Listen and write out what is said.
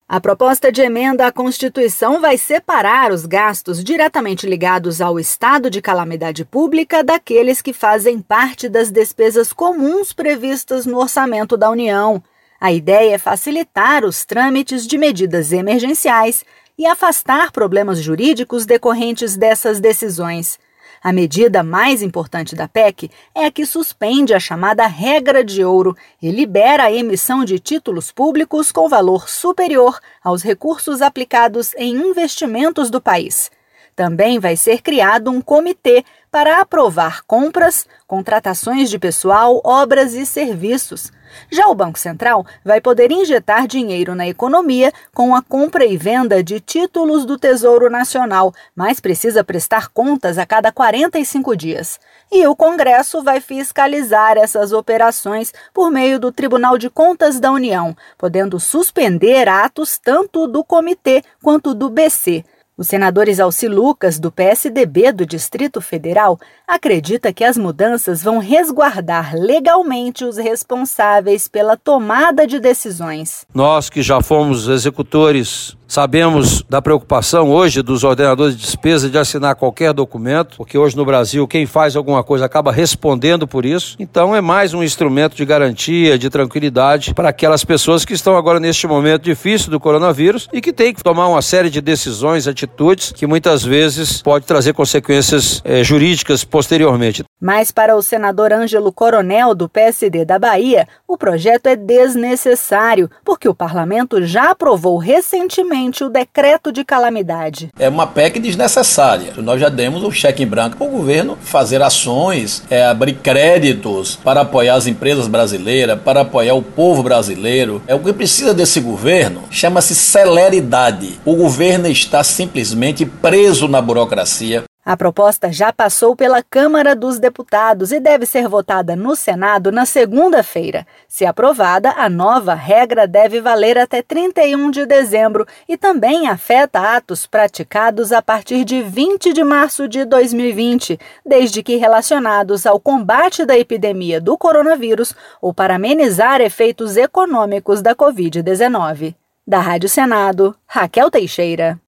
A proposta de emenda à Constituição vai separar os gastos diretamente ligados ao estado de calamidade pública daqueles que fazem parte das despesas comuns previstas no orçamento da União. A ideia é facilitar os trâmites de medidas emergenciais e afastar problemas jurídicos decorrentes dessas decisões. A medida mais importante da PEC é a que suspende a chamada regra de ouro e libera a emissão de títulos públicos com valor superior aos recursos aplicados em investimentos do país. Também vai ser criado um comitê para aprovar compras, contratações de pessoal, obras e serviços. Já o Banco Central vai poder injetar dinheiro na economia com a compra e venda de títulos do Tesouro Nacional, mas precisa prestar contas a cada 45 dias. E o Congresso vai fiscalizar essas operações por meio do Tribunal de Contas da União, podendo suspender atos tanto do comitê quanto do BC. O senador Exalci Lucas, do PSDB do Distrito Federal, acredita que as mudanças vão resguardar legalmente os responsáveis pela tomada de decisões. Nós que já fomos executores, sabemos da preocupação hoje dos ordenadores de despesa de assinar qualquer documento, porque hoje no Brasil quem faz alguma coisa acaba respondendo por isso. Então é mais um instrumento de garantia, de tranquilidade para aquelas pessoas que estão agora neste momento difícil do coronavírus e que têm que tomar uma série de decisões, atitudes que muitas vezes pode trazer consequências jurídicas posteriormente. Mas para o senador Ângelo Coronel, do PSD da Bahia, o projeto é desnecessário, porque o parlamento já aprovou recentemente o decreto de calamidade. É uma PEC desnecessária. Nós já demos um cheque em branco para o governo fazer ações, abrir créditos para apoiar as empresas brasileiras, para apoiar o povo brasileiro. O que precisa desse governo chama-se celeridade. O governo está simplesmente preso na burocracia. A proposta já passou pela Câmara dos Deputados e deve ser votada no Senado na segunda-feira. Se aprovada, a nova regra deve valer até 31 de dezembro e também afeta atos praticados a partir de 20 de março de 2020, desde que relacionados ao combate da epidemia do coronavírus ou para amenizar efeitos econômicos da Covid-19. Da Rádio Senado, Raquel Teixeira.